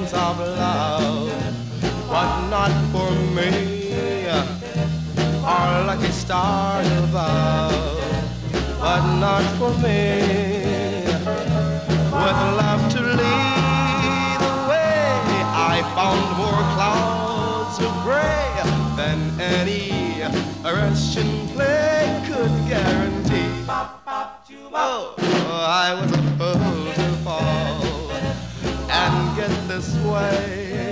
winds of love, but not for me. Our lucky stars above, but not for me. With love to lead the way, I found more clouds of gray than any Russian play could guarantee. Oh, I was a fool to fall and get this way.